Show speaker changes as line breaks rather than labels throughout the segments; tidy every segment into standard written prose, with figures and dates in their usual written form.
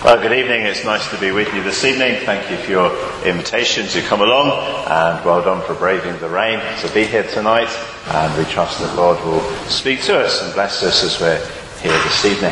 Well, good evening. It's nice to be with you this evening. Thank you for your invitation to come along, and well done for braving the rain to be here tonight. And we trust that God will speak to us and bless us as we're here this evening.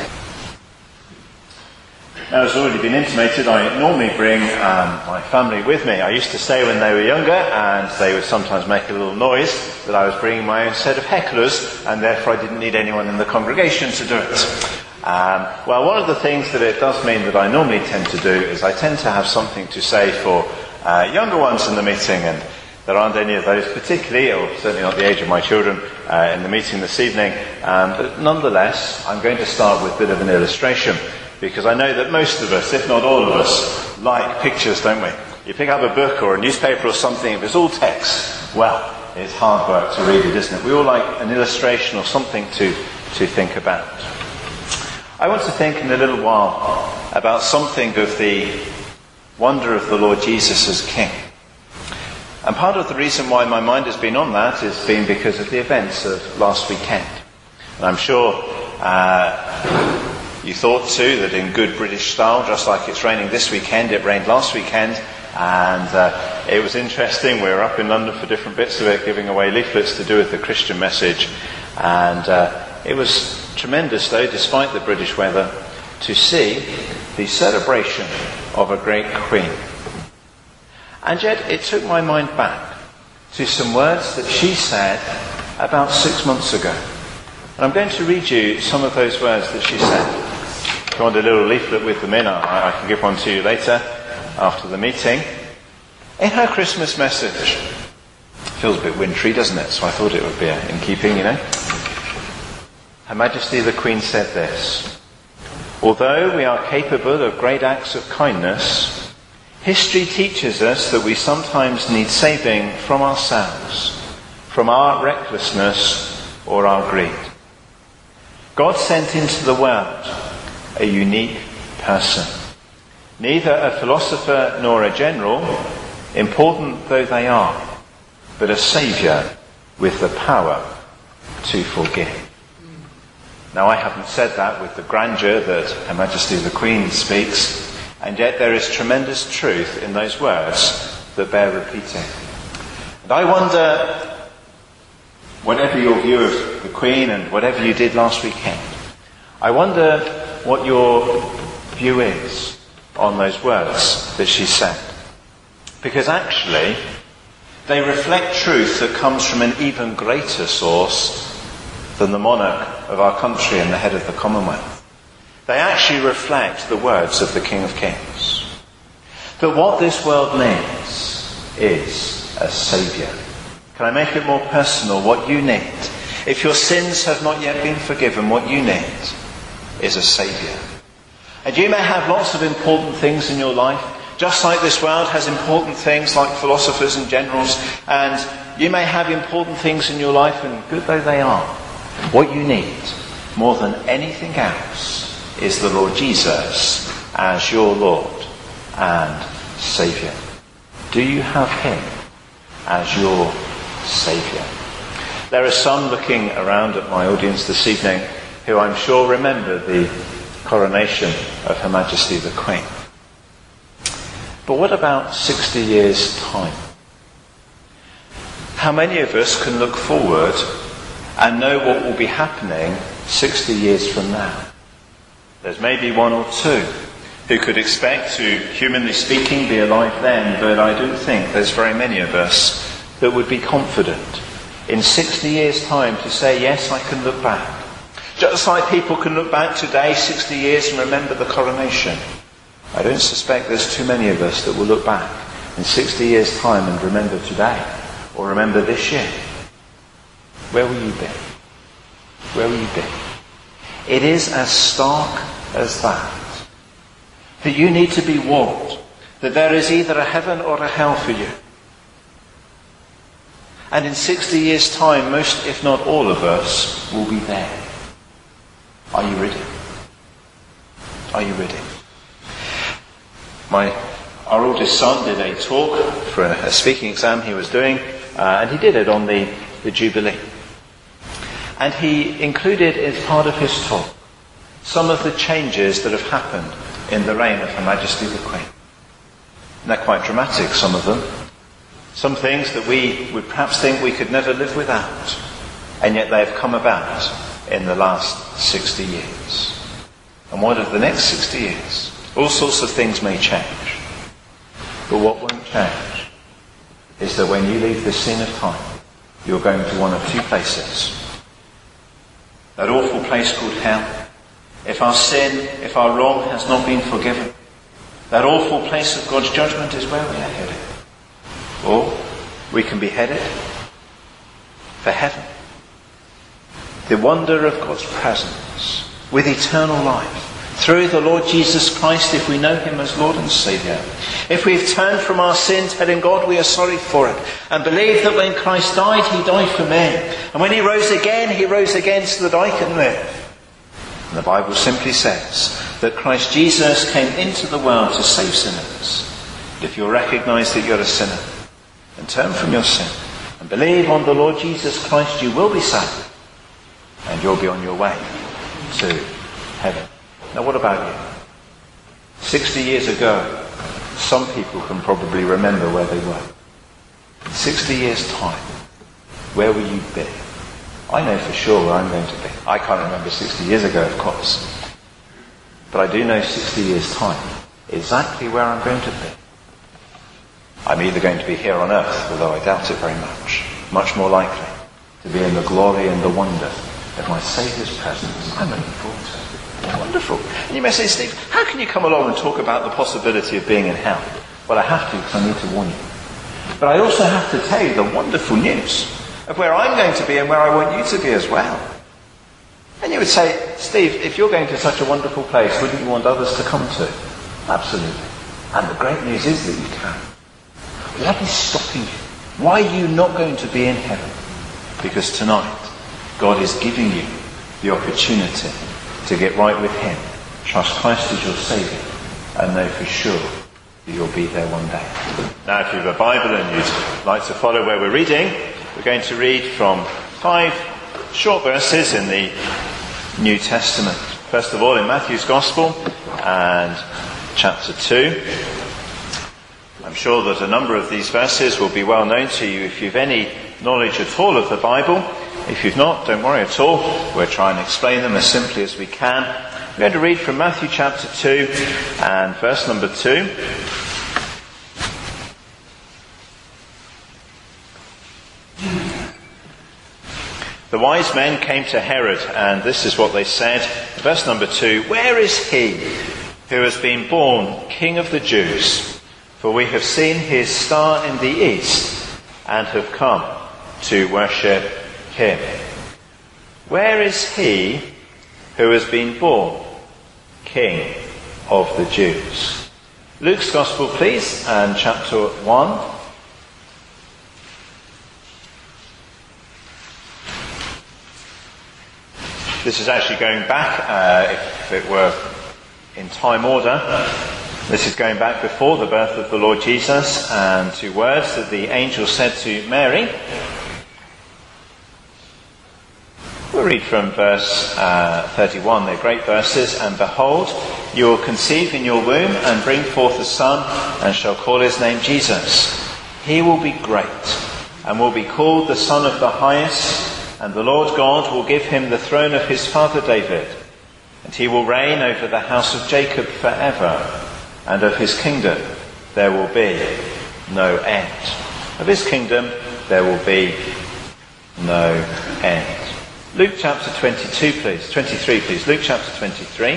Now, as already been intimated, I normally bring my family with me. I used to say when they were younger, and they would sometimes make a little noise, that I was bringing my own set of hecklers, and therefore I didn't need anyone in the congregation to do it. Well, one of the things that it does mean that I normally tend to do is I tend to have something to say for younger ones in the meeting, and there aren't any of those particularly, or certainly not the age of my children, in the meeting this evening. But nonetheless, I'm going to start with a bit of an illustration, because I know that most of us, if not all of us, like pictures, don't we? You pick up a book or a newspaper or something, if it's all text, well, it's hard work to read it, isn't it? We all like an illustration or something to think about. I want to think in a little while about something of the wonder of the Lord Jesus as King. And part of the reason why my mind has been on that has been because of the events of last weekend. And I'm sure you thought too that in good British style, just like it's raining this weekend, it rained last weekend. And it was interesting. We were up in London for different bits of it, giving away leaflets to do with the Christian message. And it was tremendous, though, despite the British weather, to see the celebration of a great queen. And yet it took my mind back to some words that she said about 6 months ago. And I'm going to read you some of those words that she said. If you want a little leaflet with them in, I can give one to you later, after the meeting. In her Christmas message, feels a bit wintry, doesn't it? So I thought it would be in keeping, you know. Her Majesty the Queen said this: "Although we are capable of great acts of kindness, history teaches us that we sometimes need saving from ourselves, from our recklessness or our greed. God sent into the world a unique person, neither a philosopher nor a general, important though they are, but a saviour with the power to forgive." Now, I haven't said that with the grandeur that Her Majesty the Queen speaks, and yet there is tremendous truth in those words that bear repeating. And I wonder, whatever your view of the Queen and whatever you did last weekend, I wonder what your view is on those words that she said. Because actually, they reflect truth that comes from an even greater source than the monarch of our country and the head of the Commonwealth. They actually reflect the words of the King of Kings. That what this world needs is a saviour. Can I make it more personal? What you need, if your sins have not yet been forgiven, what you need is a saviour. And you may have lots of important things in your life, just like this world has important things like philosophers and generals, and you may have important things in your life, and good though they are, what you need, more than anything else, is the Lord Jesus as your Lord and Saviour. Do you have Him as your Saviour? There are some looking around at my audience this evening who I'm sure remember the coronation of Her Majesty the Queen. But what about 60 years' time? How many of us can look forward and know what will be happening 60 years from now? There's maybe one or two who could expect to, humanly speaking, be alive then, but I don't think there's very many of us that would be confident in 60 years' time to say, yes, I can look back. Just like people can look back today, 60 years, and remember the coronation. I don't suspect there's too many of us that will look back in 60 years' time and remember today, or remember this year. Where will you be? Where will you be? It is as stark as that. That you need to be warned that there is either a heaven or a hell for you. And in 60 years' time, most, if not all of us, will be there. Are you ready? Are you ready? Our oldest son did a talk for a speaking exam he was doing, and he did it on the Jubilee. And he included as part of his talk some of the changes that have happened in the reign of Her Majesty the Queen. And they're quite dramatic, some of them. Some things that we would perhaps think we could never live without. And yet they have come about in the last 60 years. And what of the next 60 years? All sorts of things may change. But what won't change is that when you leave this scene of time, you're going to one of two places. That awful place called hell. If our sin, if our wrong has not been forgiven, that awful place of God's judgment is where we are headed. Or we can be headed for heaven. The wonder of God's presence with eternal life through the Lord Jesus Christ, if we know Him as Lord and Saviour. If we've turned from our sin, telling God we are sorry for it, and believe that when Christ died, He died for me. And when He rose again so that I can live. And the Bible simply says that Christ Jesus came into the world to save sinners. If you'll recognise that you're a sinner, and turn from your sin, and believe on the Lord Jesus Christ, you will be saved. And you'll be on your way to heaven. Now what about you? 60 years ago, some people can probably remember where they were. In 60 years' time, where will you be? I know for sure where I'm going to be. I can't remember 60 years ago, of course. But I do know 60 years' time exactly where I'm going to be. I'm either going to be here on earth, although I doubt it very much. Much more likely to be in the glory and the wonder of my Saviour's presence. I'm looking forward to it. Wonderful. And you may say, Steve, how can you come along and talk about the possibility of being in hell? Well, I have to, because I need to warn you. But I also have to tell you the wonderful news of where I'm going to be and where I want you to be as well. And you would say, Steve, if you're going to such a wonderful place, wouldn't you want others to come to? Absolutely. And the great news is that you can. What is stopping you? Why are you not going to be in heaven? Because tonight, God is giving you the opportunity to get right with Him, trust Christ as your Saviour, and know for sure that you'll be there one day. Now, if you have a Bible and you'd like to follow where we're reading, we're going to read from 5 short verses in the New Testament. First of all, in Matthew's Gospel and chapter 2. I'm sure that a number of these verses will be well known to you if you've any knowledge at all of the Bible. If you've not, don't worry at all. We'll try and explain them as simply as we can. We're going to read from Matthew chapter 2 and verse number 2. The wise men came to Herod, and this is what they said. Verse number 2, "Where is he who has been born King of the Jews? For we have seen his star in the east and have come to worship him." Where is he who has been born King of the Jews? Luke's Gospel, please, and chapter 1. This is actually going back, if it were in time order, this is going back before the birth of the Lord Jesus, and to words that the angel said to Mary. We'll read from verse 31, they're great verses. "And behold, you will conceive in your womb and bring forth a son, and shall call his name Jesus. He will be great, and will be called the Son of the Highest, and the Lord God will give him the throne of his father David. And he will reign over the house of Jacob forever, and of his kingdom there will be no end." Of his kingdom there will be no end. Luke chapter 22, please. 23, please. Luke chapter 23.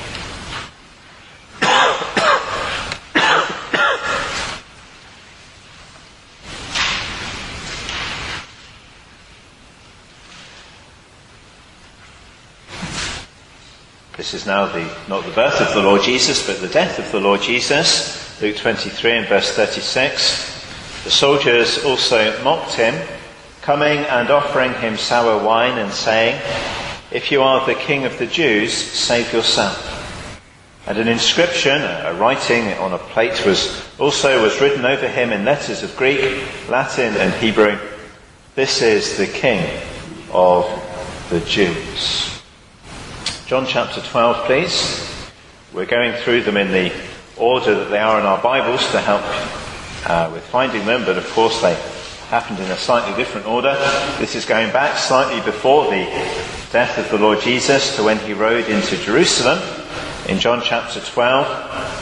This is now not the birth of the Lord Jesus, but the death of the Lord Jesus. Luke 23 and verse 36. "The soldiers also mocked him, coming and offering him sour wine and saying, 'If you are the King of the Jews, save yourself.' And an inscription, a writing on a plate was written over him in letters of Greek, Latin and Hebrew, 'This is the King of the Jews.'" John chapter 12, please. We're going through them in the order that they are in our Bibles to help with finding them, but of course they happened in a slightly different order. This is going back slightly before the death of the Lord Jesus to when he rode into Jerusalem in John chapter 12.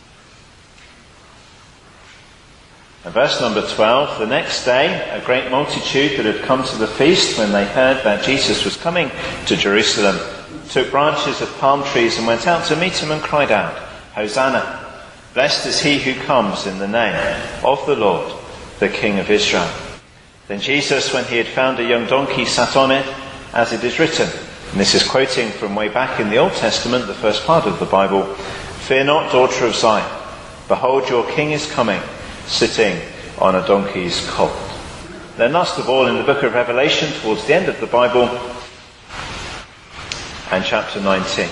And verse number 12, the next day a great multitude that had come to the feast when they heard that Jesus was coming to Jerusalem took branches of palm trees and went out to meet him and cried out, Hosanna! Blessed is he who comes in the name of the Lord, the King of Israel. Then Jesus, when he had found a young donkey, sat on it, as it is written. And this is quoting from way back in the Old Testament, the first part of the Bible. Fear not, daughter of Zion. Behold, your king is coming, sitting on a donkey's colt. Then last of all, in the book of Revelation, towards the end of the Bible, and chapter 19.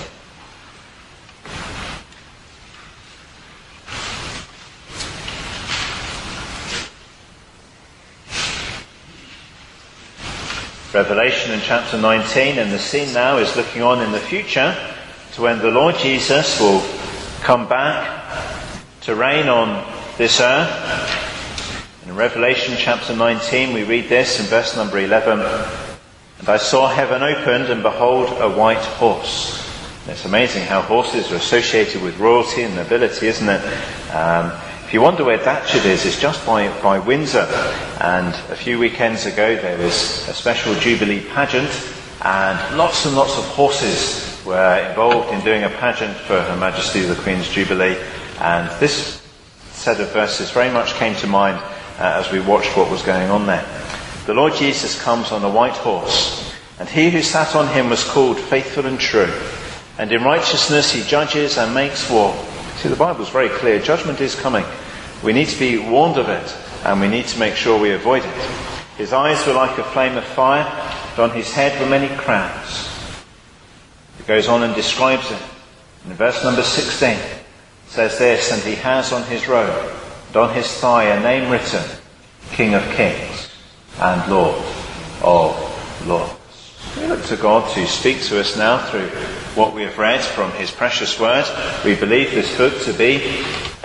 Revelation in chapter 19, and the scene now is looking on in the future to when the Lord Jesus will come back to reign on this earth. In Revelation chapter 19 we read this in verse number 11. And I saw heaven opened, and behold, a white horse. And it's amazing how horses are associated with royalty and nobility, isn't it? If you wonder where Datchet is, it's just by Windsor. And a few weekends ago there was a special Jubilee pageant, and lots of horses were involved in doing a pageant for Her Majesty the Queen's Jubilee. And this set of verses very much came to mind as we watched what was going on there. The Lord Jesus comes on a white horse, and he who sat on him was called Faithful and True. And in righteousness he judges and makes war. See, the Bible's very clear. Judgment is coming. We need to be warned of it, and we need to make sure we avoid it. His eyes were like a flame of fire, and on his head were many crowns. It goes on and describes it. In verse number 16, it says this, and he has on his robe and on his thigh a name written, King of Kings and Lord of Lords. We look to God to speak to us now through what we have read from his precious word. We believe this book to be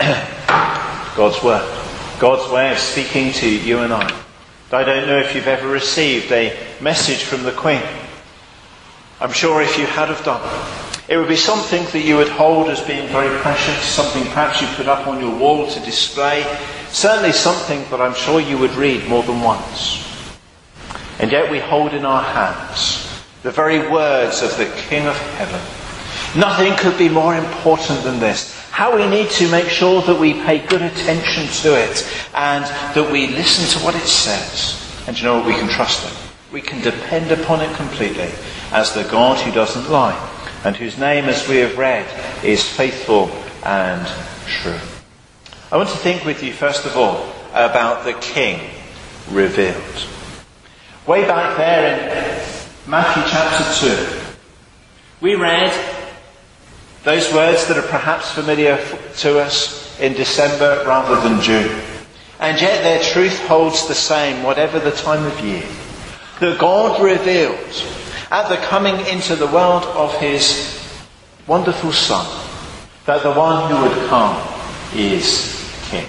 God's word. God's way of speaking to you and I. I don't know if you've ever received a message from the Queen. I'm sure if you had have done, it would be something that you would hold as being very precious, something perhaps you put up on your wall to display, certainly something that I'm sure you would read more than once. And yet we hold in our hands the very words of the King of Heaven. Nothing could be more important than this. How we need to make sure that we pay good attention to it and that we listen to what it says. And you know what? We can trust it. We can depend upon it completely as the God who doesn't lie and whose name, as we have read, is faithful and true. I want to think with you, first of all, about the King revealed. Way back there in Matthew chapter 2, we read those words that are perhaps familiar to us in December rather than June. And yet their truth holds the same, whatever the time of year. That God revealed at the coming into the world of his wonderful Son, that the one who would come is King.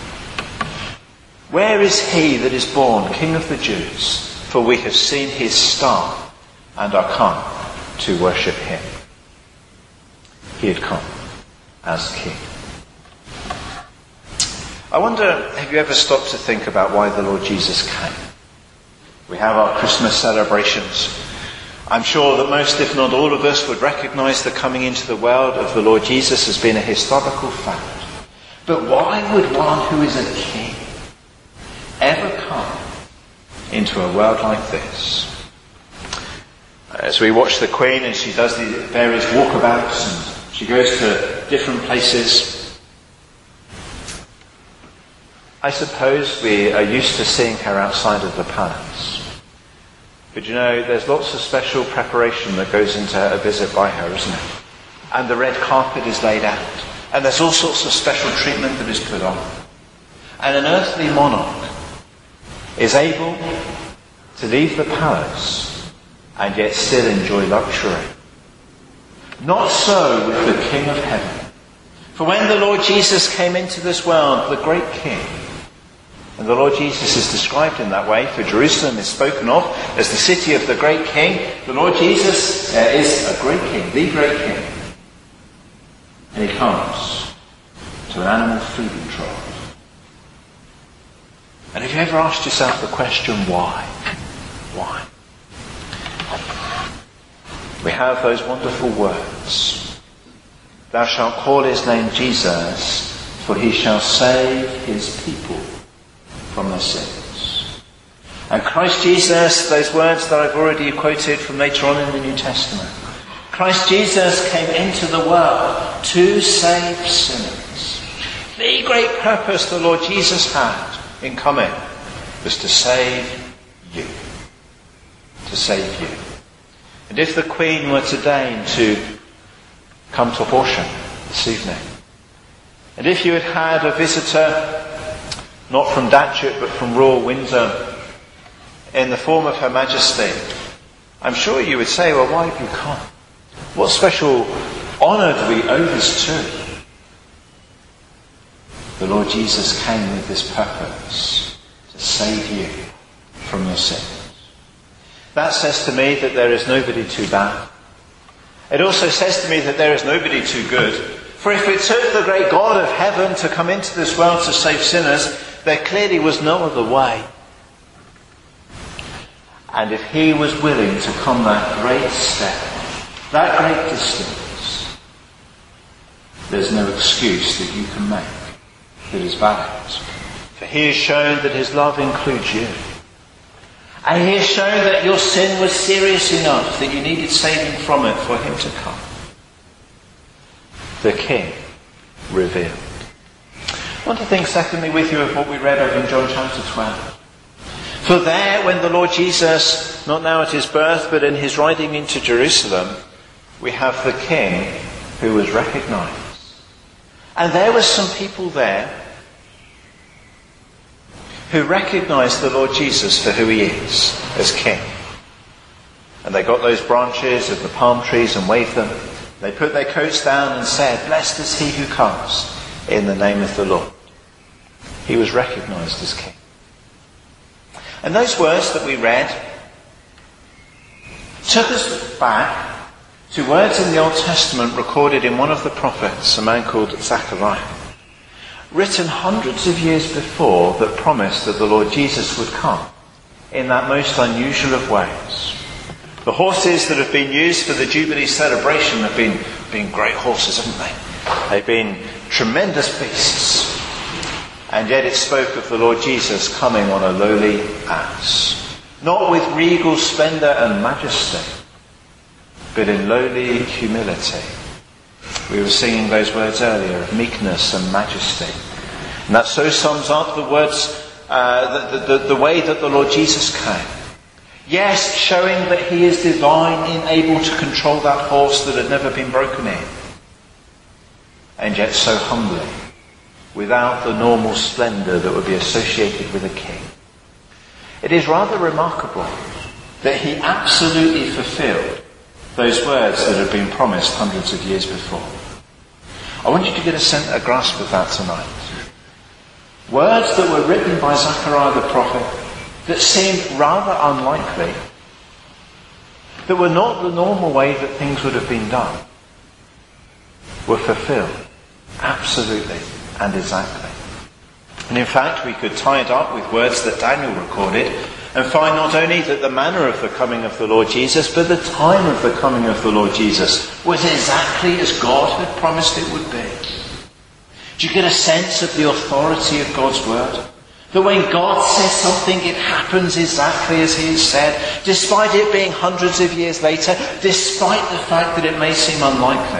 Where is he that is born King of the Jews? For we have seen his star and are come to worship him. He had come as King. I wonder, have you ever stopped to think about why the Lord Jesus came? We have our Christmas celebrations. I'm sure that most, if not all of us, would recognise the coming into the world of the Lord Jesus as being a historical fact. But why would one who is a king ever come into a world like this? As we watch the Queen and she does the various walkabouts and she goes to different places, I suppose we are used to seeing her outside of the palace. But you know, there's lots of special preparation that goes into a visit by her, isn't it? And the red carpet is laid out. And there's all sorts of special treatment that is put on. And an earthly monarch is able to leave the palace and yet still enjoy luxury. Not so with the King of heaven. For when the Lord Jesus came into this world, the great King, and the Lord Jesus is described in that way, for Jerusalem is spoken of as the city of the great King. The Lord Jesus is a great King, the great King. And he comes to an animal feeding trough. And have you ever asked yourself the question, why? Why? We have those wonderful words. Thou shalt call his name Jesus, for he shall save his people from their sins. And Christ Jesus, those words that I've already quoted from later on in the New Testament. Christ Jesus came into the world to save sinners. The great purpose the Lord Jesus had in coming was to save you. To save you. And if the Queen were to deign to come to Horsham this evening, and if you had had a visitor, not from Datchet but from Royal Windsor, in the form of Her Majesty, I'm sure you would say, well, why have you come? What special honour do we owe this to? The Lord Jesus came with this purpose, to save you from your sins. That says to me that there is nobody too bad. It also says to me that there is nobody too good. For if it took the great God of heaven to come into this world to save sinners, there clearly was no other way. And if he was willing to come that great step, that great distance, there's no excuse that you can make that is valid. For he has shown that his love includes you. And he has shown that your sin was serious enough that you needed saving from it for him to come. The King revealed. I want to think secondly with you of what we read over in John chapter 12. For there, when the Lord Jesus, not now at his birth, but in his riding into Jerusalem, we have the King who was recognised. And there were some people there who recognised the Lord Jesus for who he is as King. And they got those branches of the palm trees and waved them. They put their coats down and said, "Blessed is he who comes in the name of the Lord." He was recognised as King. And those words that we read took us back to words in the Old Testament recorded in one of the prophets, a man called Zechariah, written hundreds of years before, that promised that the Lord Jesus would come in that most unusual of ways. The horses that have been used for the Jubilee celebration have been great horses, haven't they? They've been tremendous beasts. And yet it spoke of the Lord Jesus coming on a lowly ass. Not with regal splendour and majesty, but in lowly humility. We were singing those words earlier of meekness and majesty. And that so sums up the words, the way that the Lord Jesus came. Yes, showing that he is divine and able to control that horse that had never been broken in. And yet so humbly, without the normal splendour that would be associated with a king. It is rather remarkable that he absolutely fulfilled those words that had been promised hundreds of years before. I want you to get a grasp of that tonight. Words that were written by Zechariah the prophet that seemed rather unlikely, that were not the normal way that things would have been done, were fulfilled absolutely and exactly. And in fact, we could tie it up with words that Daniel recorded and find not only that the manner of the coming of the Lord Jesus, but the time of the coming of the Lord Jesus was exactly as God had promised it would be. Do you get a sense of the authority of God's word? That when God says something, it happens exactly as he has said, despite it being hundreds of years later, despite the fact that it may seem unlikely.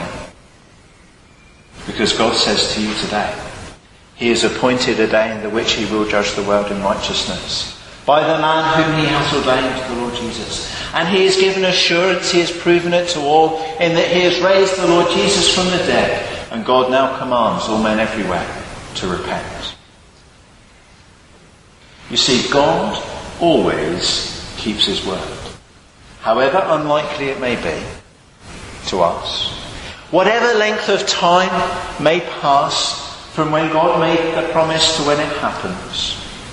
Because God says to you today, he has appointed a day in the which he will judge the world in righteousness by the man whom he has ordained, the Lord Jesus. And he has given assurance, he has proven it to all, in that he has raised the Lord Jesus from the dead, and God now commands all men everywhere to repent. You see, God always keeps his word. However unlikely it may be to us, Whatever length of time may pass from when God made the promise to when it happens.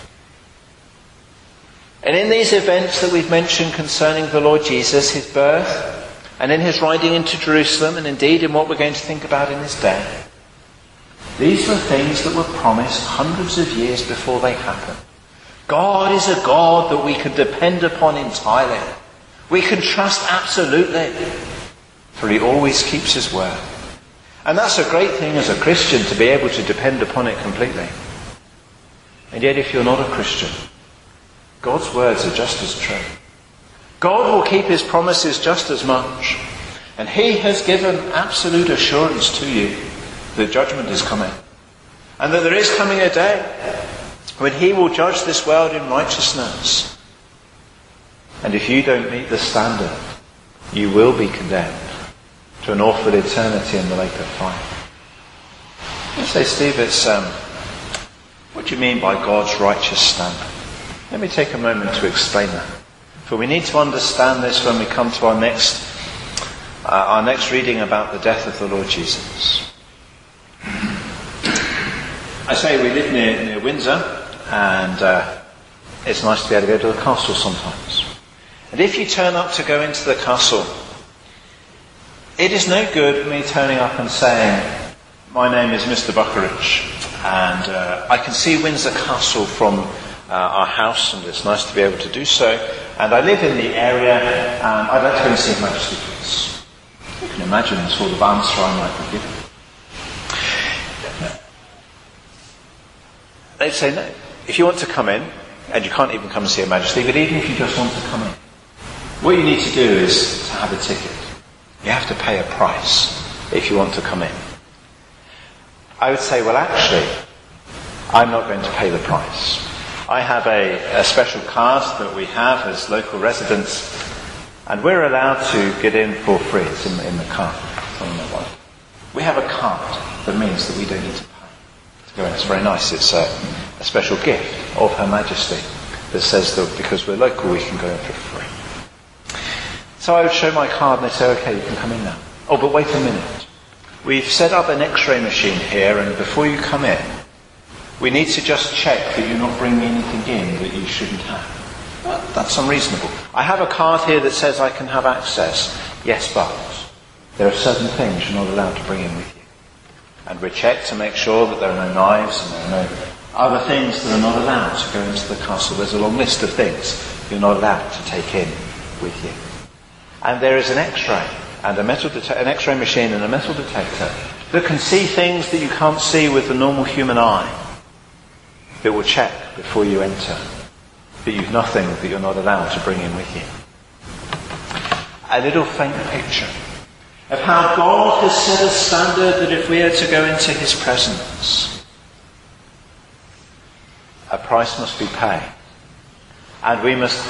And in these events that we've mentioned concerning the Lord Jesus, his birth, and in his riding into Jerusalem, and indeed in what we're going to think about in his death, these were things that were promised hundreds of years before they happened. God is a God that we can depend upon entirely. We can trust absolutely, for he always keeps his word. And that's a great thing as a Christian, to be able to depend upon it completely. And yet if you're not a Christian, God's words are just as true. God will keep his promises just as much. And he has given absolute assurance to you that judgment is coming. And that there is coming a day when he will judge this world in righteousness. And if you don't meet the standard, you will be condemned to an awful eternity in the lake of fire. You say, Steve, what do you mean by God's righteous standard? Let me take a moment to explain that. For we need to understand this when we come to our next reading about the death of the Lord Jesus. I say we live near Windsor, and it's nice to be able to go to the castle sometimes. And if you turn up to go into the castle, it is no good me turning up and saying, my name is Mr. Buckeridge, and I can see Windsor Castle from our house, and it's nice to be able to do so. And I live in the area, and I'd like to go and see Her Majesty, please. You can imagine the sort of answer I might be given. They'd say, no, if you want to come in, and you can't even come and see Her Majesty, but even if you just want to come in, what you need to do is to have a ticket. You have to pay a price if you want to come in. I would say, well, actually, I'm not going to pay the price. I have a special card that we have as local residents, and we're allowed to get in for free. It's in the card. We have a card that means that we don't need to pay to go in. It's very nice. It's a special gift of Her Majesty that says that because we're local we can go in for free. So I would show my card and they say, okay, you can come in now. Oh, but wait a minute. We've set up an X-ray machine here, and before you come in, we need to just check that you're not bringing anything in that you shouldn't have. Well, that's unreasonable. I have a card here that says I can have access. Yes, but there are certain things you're not allowed to bring in with you. And we check to make sure that there are no knives and there are no other things that are not allowed to go into the castle. There's a long list of things you're not allowed to take in with you. And there is an X-ray and an X-ray machine and a metal detector that can see things that you can't see with the normal human eye. It will check before you enter that you've nothing that you're not allowed to bring in with you. A little faint picture of how God has set a standard that if we are to go into his presence, a price must be paid. And we must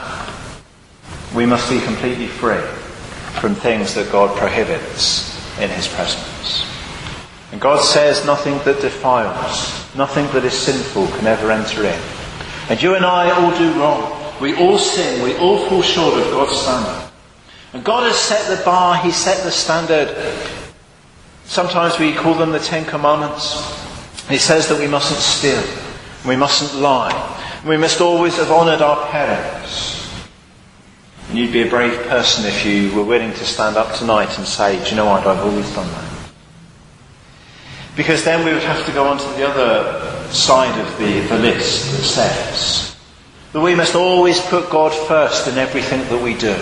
be completely free from things that God prohibits in his presence. And God says nothing that defiles, nothing that is sinful can ever enter in. And you and I all do wrong. We all sin. We all fall short of God's standard. And God has set the bar. He set the standard. Sometimes we call them the Ten Commandments. He says that we mustn't steal. We mustn't lie. We must always have honoured our parents. And you'd be a brave person if you were willing to stand up tonight and say, do you know what, I've always done that. Because then we would have to go on to the other side of the list that says that we must always put God first in everything that we do.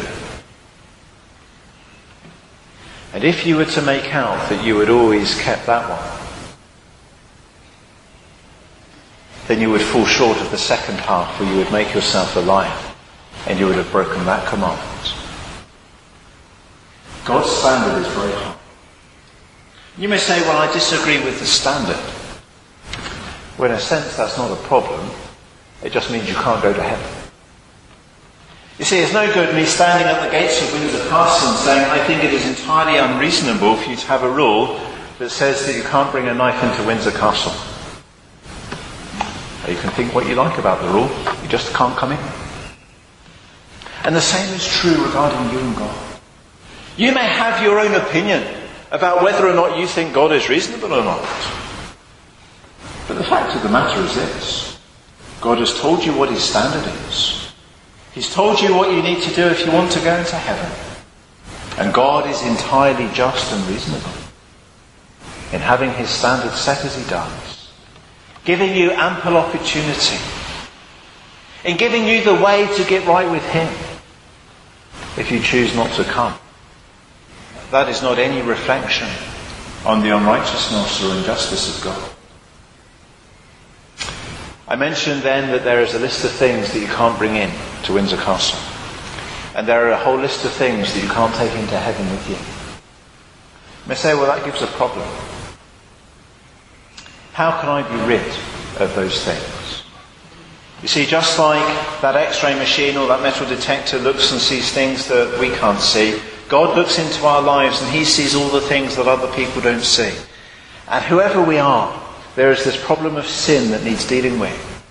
And if you were to make out that you had always kept that one, then you would fall short of the second half, where you would make yourself a liar and you would have broken that commandment. God's standard is very high. You may say, well, I disagree with the standard. Well, in a sense, that's not a problem. It just means you can't go to heaven. You see, it's no good me standing at the gates of Windsor Castle and saying, I think it is entirely unreasonable for you to have a rule that says that you can't bring a knife into Windsor Castle. You can think what you like about the rule, you just can't come in. And the same is true regarding you and God. You may have your own opinion about whether or not you think God is reasonable or not. But the fact of the matter is this. God has told you what his standard is. He's told you what you need to do if you want to go into heaven. And God is entirely just and reasonable in having his standard set as he does, giving you ample opportunity, in giving you the way to get right with him if you choose not to come. That is not any reflection on the unrighteousness or injustice of God. I mentioned then that there is a list of things that you can't bring in to Windsor Castle. And there are a whole list of things that you can't take into heaven with you. You may say, well, that gives a problem. How can I be rid of those things? You see, just like that X-ray machine or that metal detector looks and sees things that we can't see, God looks into our lives and he sees all the things that other people don't see. And whoever we are, there is this problem of sin that needs dealing with.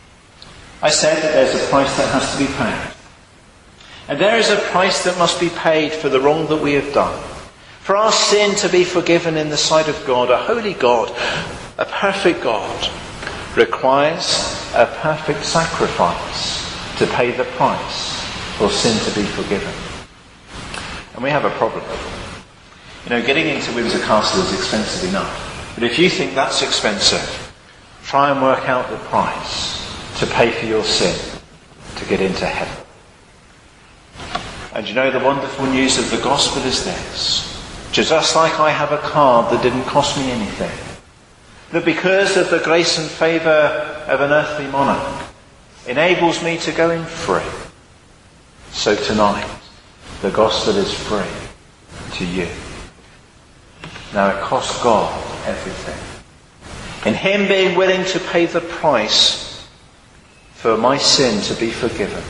I said that there's a price that has to be paid. And there is a price that must be paid for the wrong that we have done. For our sin to be forgiven in the sight of God, a holy God, a perfect God, requires a perfect sacrifice to pay the price for sin to be forgiven. And we have a problem. You know, getting into Windsor Castle is expensive enough. But if you think that's expensive, try and work out the price to pay for your sin to get into heaven. And you know, the wonderful news of the gospel is this. Just like I have a card that didn't cost me anything, that because of the grace and favour of an earthly monarch enables me to go in free, so tonight the gospel is free to you. Now it cost God everything. In him being willing to pay the price for my sin to be forgiven.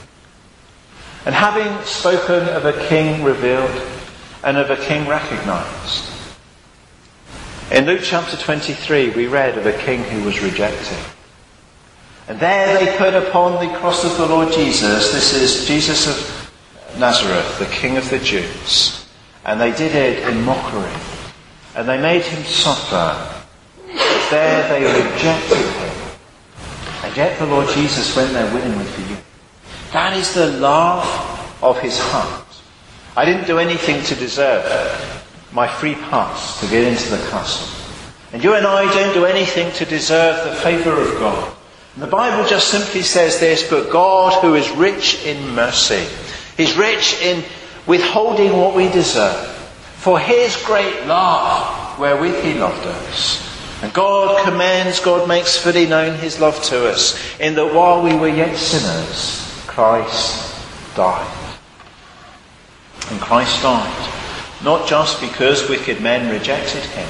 And having spoken of a king revealed and of a king recognised, in Luke chapter 23 we read of a king who was rejected. And there they put upon the cross of the Lord Jesus, this is Jesus of Nazareth, the King of the Jews. And they did it in mockery. And they made him suffer. But there they rejected him. And yet the Lord Jesus went there willingly for you. That is the love of his heart. I didn't do anything to deserve my free pass to get into the castle. And you and I don't do anything to deserve the favour of God. And the Bible just simply says this, but God, who is rich in mercy, is rich in withholding what we deserve, for his great love wherewith he loved us. And God commends, God makes fully known his love to us, in that while we were yet sinners, Christ died. And Christ died, not just because wicked men rejected him,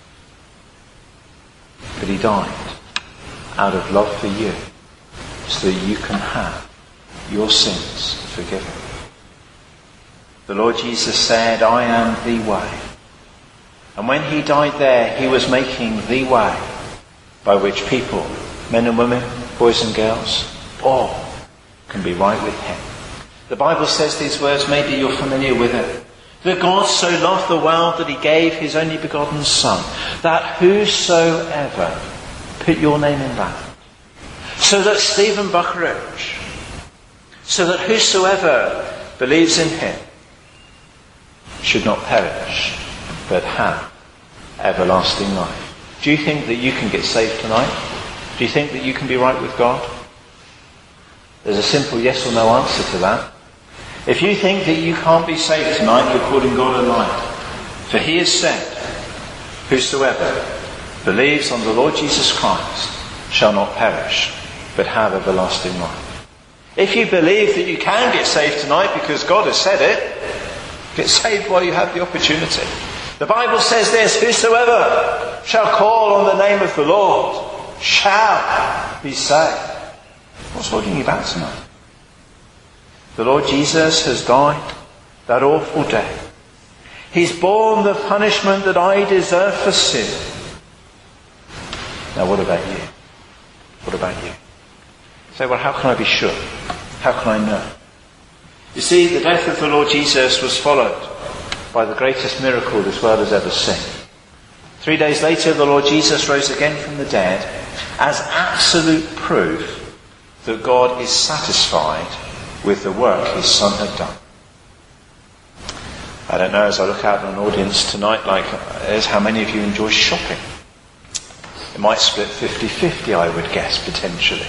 but he died out of love for you, so that you can have your sins forgiven. The Lord Jesus said, I am the way. And when he died there, he was making the way by which people, men and women, boys and girls, all can be right with him. The Bible says these words, maybe you're familiar with it. That God so loved the world that he gave his only begotten Son, that whosoever, put your name in that, so that Stephen Buckeridge, so that whosoever believes in him should not perish, but have everlasting life. Do you think that you can get saved tonight? Do you think that you can be right with God? There's a simple yes or no answer to that. If you think that you can't be saved tonight, you're calling God a liar. For he has said, whosoever believes on the Lord Jesus Christ shall not perish, but have everlasting life. If you believe that you can get saved tonight because God has said it, get saved while you have the opportunity. The Bible says this, whosoever shall call on the name of the Lord shall be saved. What's holding you back tonight? The Lord Jesus has died that awful death. He's borne the punishment that I deserve for sin. Now what about you? What about you? You say, well, how can I be sure? How can I know? You see, the death of the Lord Jesus was followed by the greatest miracle this world has ever seen. 3 days later, the Lord Jesus rose again from the dead as absolute proof that God is satisfied with the work his Son had done. I don't know, as I look out at an audience tonight, as how many of you enjoy shopping? It might split 50-50, I would guess, potentially.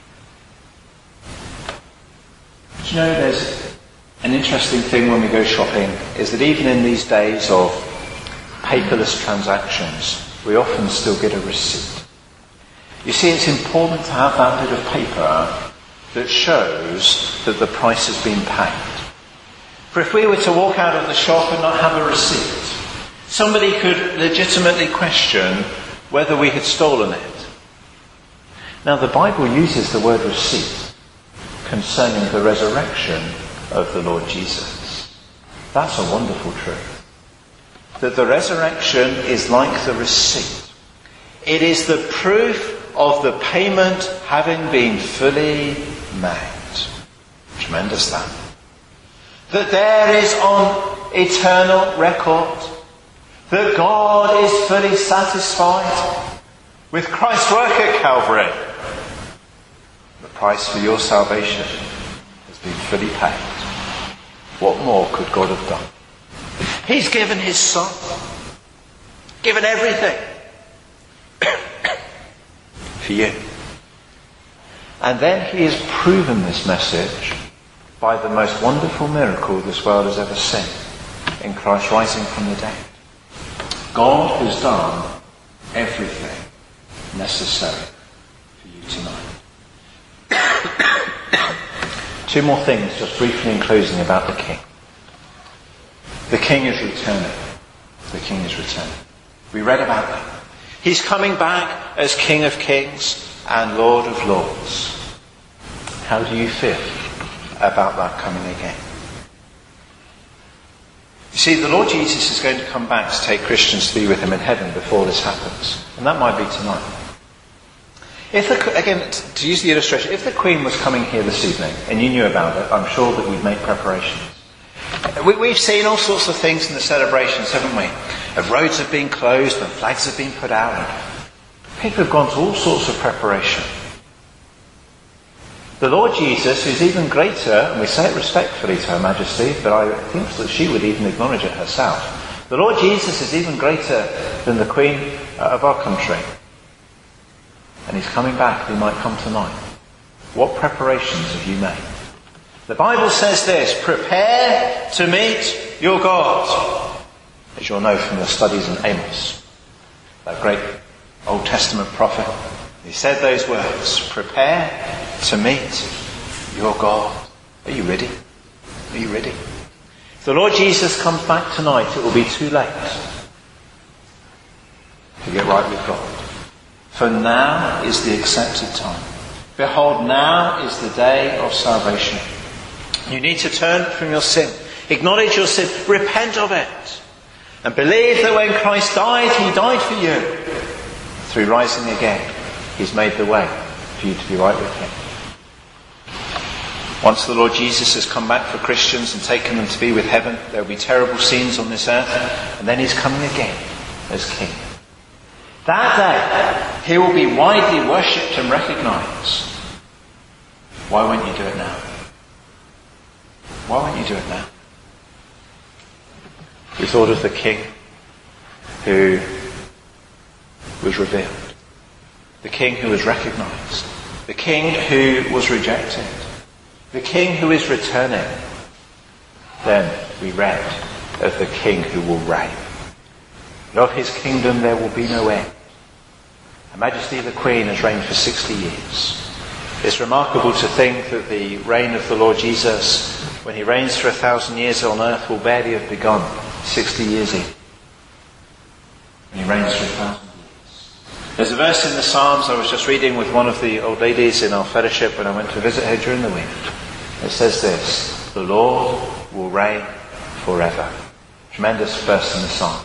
Do you know, there's an interesting thing when we go shopping, is that even in these days of paperless transactions, we often still get a receipt. You see, it's important to have that bit of paper that shows that the price has been paid. For if we were to walk out of the shop and not have a receipt, somebody could legitimately question whether we had stolen it. Now, the Bible uses the word receipt concerning the resurrection of the Lord Jesus. That's a wonderful truth. That the resurrection is like the receipt. It is the proof of the payment having been fully made. Tremendous that. That there is on eternal record that God is fully satisfied with Christ's work at Calvary. The price for your salvation has been fully paid. What more could God have done? He's given his Son, given everything for you. And then he has proven this message by the most wonderful miracle this world has ever seen, in Christ rising from the dead. God has done everything necessary for you tonight. Two more things, just briefly in closing, about the King. The King is returning. The King is returning. We read about that. He's coming back as King of Kings and Lord of Lords. How do you feel about that coming again? You see, the Lord Jesus is going to come back to take Christians to be with him in heaven before this happens. And that might be tonight. Again, to use the illustration, if the Queen was coming here this evening and you knew about it, I'm sure that we'd make preparations. We've seen all sorts of things in the celebrations, haven't we? Roads have been closed and flags have been put out. People have gone to all sorts of preparation. The Lord Jesus, who's even greater, and we say it respectfully to Her Majesty, but I think that she would even acknowledge it herself. The Lord Jesus is even greater than the Queen of our country. And he's coming back. He might come tonight. What preparations have you made? The Bible says this: prepare to meet your God. As you'll know from your studies in Amos, that great Old Testament prophet, he said those words: prepare to meet your God. Are you ready? Are you ready? If the Lord Jesus comes back tonight, it will be too late to get right with God. For now is the accepted time. Behold, now is the day of salvation. You need to turn from your sin. Acknowledge your sin. Repent of it. And believe that when Christ died, he died for you. Through rising again, he's made the way for you to be right with him. Once the Lord Jesus has come back for Christians and taken them to be with heaven, there will be terrible scenes on this earth, and then he's coming again as King. That day, he will be widely worshipped and recognised. Why won't you do it now? Why won't you do it now? We thought of the King who was revealed. The King who was recognised. The King who was rejected. The King who is returning. Then we read of the King who will reign. And of his kingdom there will be no end. Her Majesty the Queen has reigned for 60 years. It's remarkable to think that the reign of the Lord Jesus, when he reigns for 1,000 years on earth, will barely have begun 60 years in. And he reigns for 1,000 years. There's a verse in the Psalms I was just reading with one of the old ladies in our fellowship when I went to visit her during the week. It says this: the Lord will reign forever. Tremendous verse in the Psalms.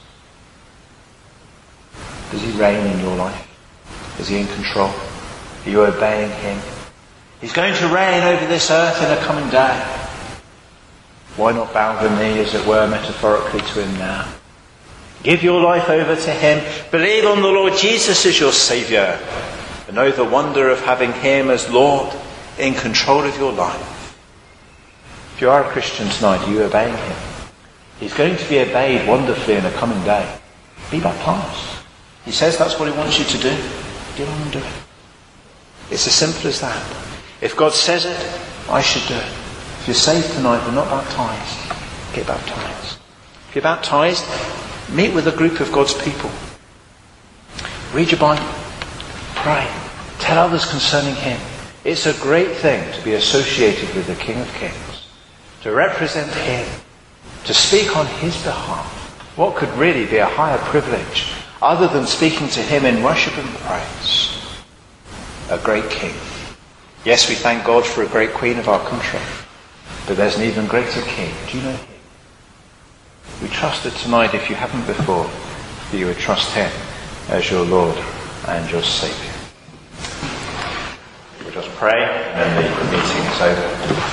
Does he reign in your life? Is he in control? Are you obeying him? He's going to reign over this earth in a coming day. Why not bow the knee, as it were, metaphorically to him now? Give your life over to him. Believe on the Lord Jesus as your Saviour. And know the wonder of having him as Lord in control of your life. If you are a Christian tonight, are you obeying him? He's going to be obeyed wonderfully in a coming day. Be baptized. He says that's what he wants you to do. Get on and do it. It's as simple as that. If God says it, I should do it. If you're saved tonight but not baptized, get baptized. If you're baptized, meet with a group of God's people. Read your Bible. Pray. Tell others concerning him. It's a great thing to be associated with the King of Kings. To represent him. To speak on his behalf. What could really be a higher privilege other than speaking to him in worship and praise? A great king. Yes, we thank God for a great queen of our country. But there's an even greater king. Do you know him? We trusted tonight, if you haven't before, that you would trust him as your Lord and your Saviour. We'll just pray and then the meeting is over.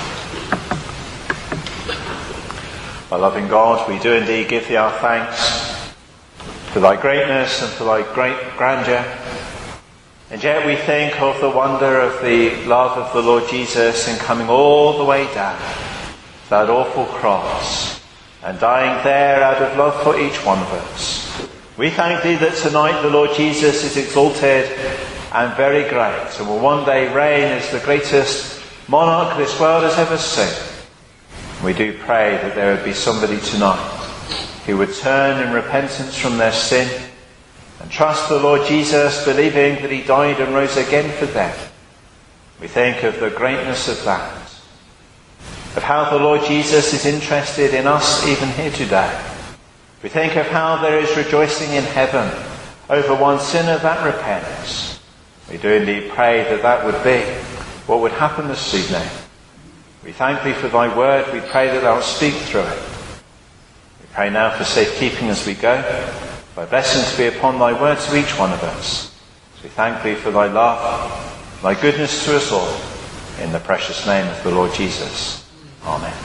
Our loving God, we do indeed give thee our thanks for thy greatness and for thy great grandeur. And yet we think of the wonder of the love of the Lord Jesus in coming all the way down that awful cross and dying there out of love for each one of us. We thank thee that tonight the Lord Jesus is exalted and very great and will one day reign as the greatest monarch this world has ever seen. We do pray that there would be somebody tonight who would turn in repentance from their sin and trust the Lord Jesus, believing that he died and rose again for them. We think of the greatness of that, of how the Lord Jesus is interested in us even here today. We think of how there is rejoicing in heaven over one sinner that repents. We do indeed pray that that would be what would happen this evening. We thank thee for thy word. We pray that thou wilt speak through it. We pray now for safekeeping as we go. Thy blessings be upon thy word to each one of us. So we thank thee for thy love, thy goodness to us all. In the precious name of the Lord Jesus. Amen.